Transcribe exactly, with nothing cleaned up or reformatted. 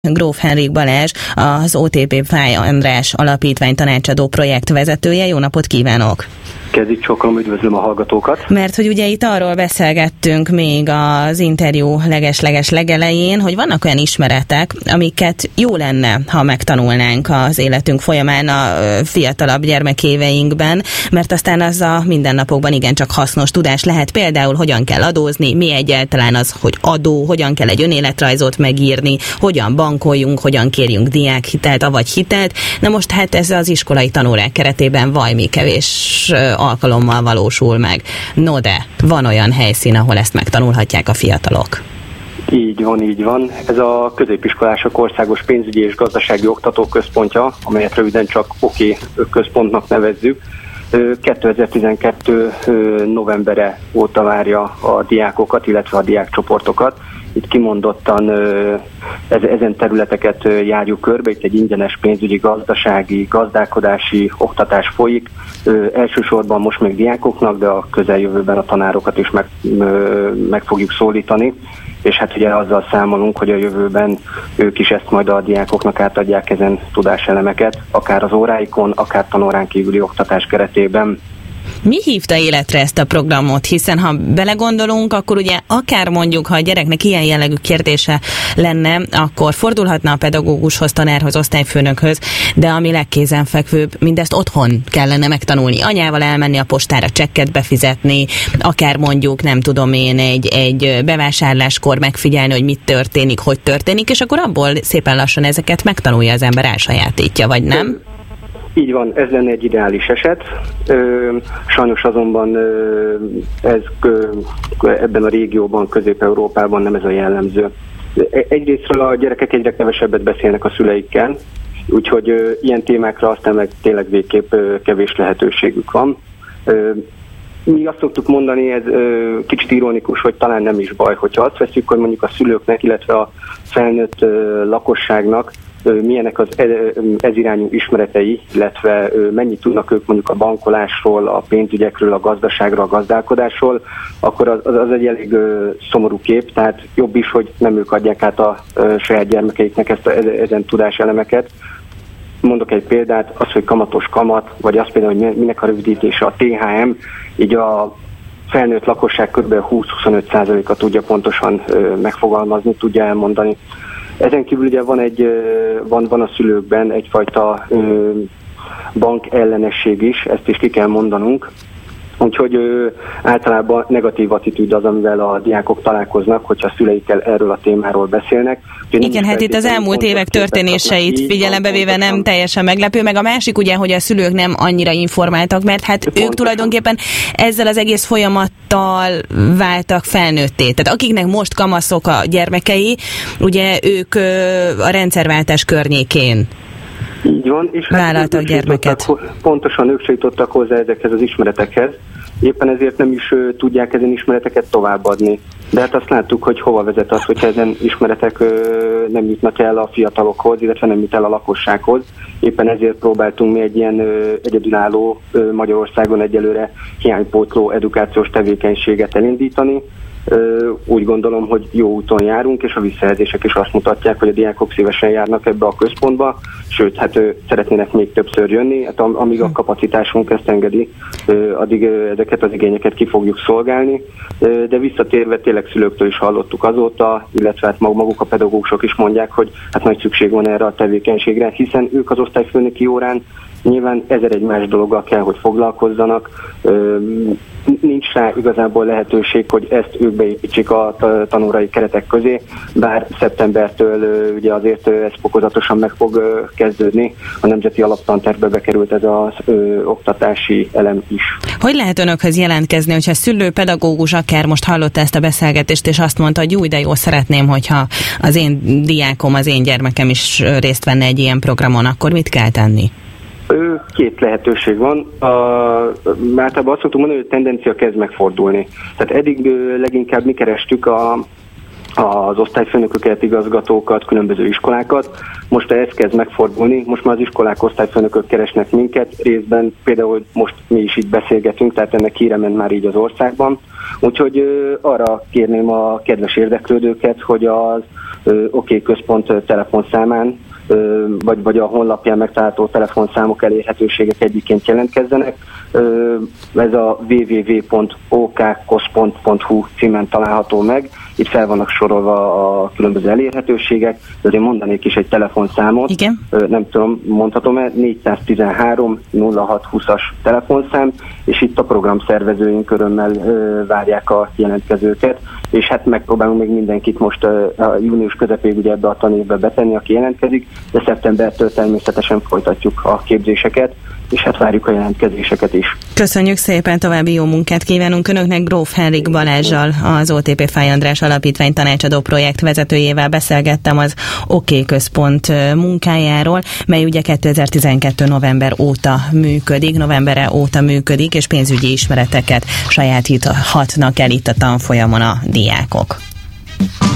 Gróf Henrik Balázs, az o té pé Fáy András Alapítvány tanácsadó projektvezetője. Jó napot kívánok! Kezdjük sokkal, üdvözlöm a hallgatókat. Mert hogy ugye itt arról beszélgettünk még az interjú leges-leges legelején, hogy vannak olyan ismeretek, amiket jó lenne, ha megtanulnánk az életünk folyamán a fiatalabb gyermekéveinkben, mert aztán az a mindennapokban igencsak hasznos tudás lehet. Például hogyan kell adózni, mi egyáltalán az, hogy adó, hogyan kell egy önéletrajzot megírni, hogyan bankoljunk, hogyan kérjünk diákhitelt, avagy hitelt. Na most hát ez az iskolai tanórák keretében vajmi kevés alkalommal valósul meg. No de, van olyan helyszín, ahol ezt megtanulhatják a fiatalok. Így van, így van. Ez a Középiskolások Országos Pénzügyi és Gazdasági Oktatóközpontja, amelyet röviden csak oké központnak nevezzük. kétezer-tizenkettő novembere óta várja a diákokat, illetve a diákcsoportokat. Itt kimondottan ezen területeket járjuk körbe, itt egy ingyenes pénzügyi, gazdasági, gazdálkodási oktatás folyik. Elsősorban most még diákoknak, de a közeljövőben a tanárokat is meg, meg fogjuk szólítani. És hát ugye azzal számolunk, hogy a jövőben ők is ezt majd a diákoknak átadják ezen tudáselemeket, akár az óráikon, akár tanórán kívüli oktatás keretében. Mi hívta életre ezt a programot? Hiszen ha belegondolunk, akkor ugye akár mondjuk, ha a gyereknek ilyen jellegű kérdése lenne, akkor fordulhatna a pedagógushoz, tanárhoz, osztályfőnökhöz, de ami legkézenfekvőbb, mindezt otthon kellene megtanulni. Anyával elmenni a postára, csekket befizetni, akár mondjuk, nem tudom én, egy, egy bevásárláskor megfigyelni, hogy mit történik, hogy történik, és akkor abból szépen lassan ezeket megtanulja az ember, elsajátítja, vagy nem? Így van, ez lenne egy ideális eset. Sajnos azonban ez ebben a régióban, Közép-Európában nem ez a jellemző. Egyrésztről a gyerekek egyre kevesebbet beszélnek a szüleikkel, úgyhogy ilyen témákra aztán meg tényleg végképp kevés lehetőségük van. Mi azt szoktuk mondani, ez kicsit ironikus, hogy talán nem is baj, hogyha azt veszük, hogy mondjuk a szülőknek, illetve a felnőtt lakosságnak milyenek az ez irányú ismeretei, illetve mennyit tudnak ők mondjuk a bankolásról, a pénzügyekről, a gazdaságról, a gazdálkodásról, akkor az, az egy elég szomorú kép, tehát jobb is, hogy nem ők adják át a saját gyermekeiknek ezt a, ezen tudáselemeket. Mondok egy példát, az, hogy kamatos kamat, vagy az például, hogy minek a rövidítése a té há em, így a felnőtt lakosság kb. húsz-huszonöt százaléka tudja pontosan megfogalmazni, tudja elmondani. Ezen kívül ugye van, egy, van, van a szülőkben egyfajta ö, bank ellenesség is, ezt is ki kell mondanunk. Úgyhogy ö, általában negatív attitűd az, amivel a diákok találkoznak, hogyha a szüleikkel erről a témáról beszélnek. Úgyhogy igen, hát itt az elmúlt évek történéseit figyelembe véve nem teljesen meglepő, meg a másik ugye, hogy a szülők nem annyira informáltak, mert hát ők pontosan tulajdonképpen ezzel az egész folyamattal váltak felnőtté. Tehát akiknek most kamaszok a gyermekei, ugye ők ö, a rendszerváltás környékén így van, és vállaltak gyermeket. Pontosan ők se jutottak hozzá ezekhez az ismeretekhez, éppen ezért nem is uh, tudják ezen ismereteket továbbadni. De hát azt láttuk, hogy hova vezet az, hogyha ezen ismeretek uh, nem jutnak el a fiatalokhoz, illetve nem jut el a lakossághoz. Éppen ezért próbáltunk mi egy ilyen uh, egyedülálló uh, Magyarországon egyelőre hiánypótló edukációs tevékenységet elindítani. Úgy gondolom, hogy jó úton járunk, és a visszajelzések is azt mutatják, hogy a diákok szívesen járnak ebbe a központba, sőt, hát szeretnének még többször jönni, hát amíg a kapacitásunk ezt engedi, addig ezeket az igényeket ki fogjuk szolgálni, de visszatérve tényleg szülőktől is hallottuk azóta, illetve hát maguk a pedagógusok is mondják, hogy hát nagy szükség van erre a tevékenységre, hiszen ők az osztályfőnöki órán nyilván ezer egy más dologgal kell, hogy foglalkozzanak. Nincs rá igazából lehetőség, hogy ezt ők beépítsék a tanórai keretek közé, bár szeptembertől ugye azért ez fokozatosan meg fog kezdődni. A Nemzeti Alaptantervbe bekerült ez az ö, oktatási elem is. Hogy lehet önökhöz jelentkezni, hogyha szülő, pedagógus akár most hallotta ezt a beszélgetést, és azt mondta, hogy jó, de jó, szeretném, hogyha az én diákom, az én gyermekem is részt venne egy ilyen programon, akkor mit kell tenni? Két lehetőség van. Általában azt szoktuk mondani, hogy a tendencia kezd megfordulni. Tehát eddig leginkább mi kerestük a az osztályfőnököket, igazgatókat, különböző iskolákat. Most ez kezd megfordulni, most már az iskolák osztályfőnökök keresnek minket, részben például most mi is itt beszélgetünk, tehát ennek híre ment már így az országban. Úgyhogy ö, arra kérném a kedves érdeklődőket, hogy az ö, OK Központ telefonszámán ö, vagy, vagy a honlapján megtalálható telefonszámok elérhetőségek egyiként jelentkezzenek. Ö, ez a double-u double-u double-u pont o k koszpont pont h u címen található meg. Itt fel vannak sorolva a különböző elérhetőségek, de azért mondanék is egy telefonszámot. Igen. Ö, nem tudom, mondhatom-e, négyszáztizenhárom nulla hat húszas telefonszám, és itt a programszervezőink örömmel ö, várják a jelentkezőket, és hát megpróbálunk még mindenkit most ö, a június közepéig ugye ebbe a tanévbe betenni, aki jelentkezik, de szeptembertől természetesen folytatjuk a képzéseket, és hát várjuk a jelentkezéseket is. Köszönjük szépen, további jó munkát kívánunk Önöknek. Gróf Henrik Balázssal, az o té pé Fáy András Alapítvány tanácsadó projekt vezetőjével beszélgettem az OK Központ munkájáról, mely ugye kétezer-tizenkettő november óta működik, novembere óta működik, és pénzügyi ismereteket sajátíthatnak el itt a tanfolyamon a diákok.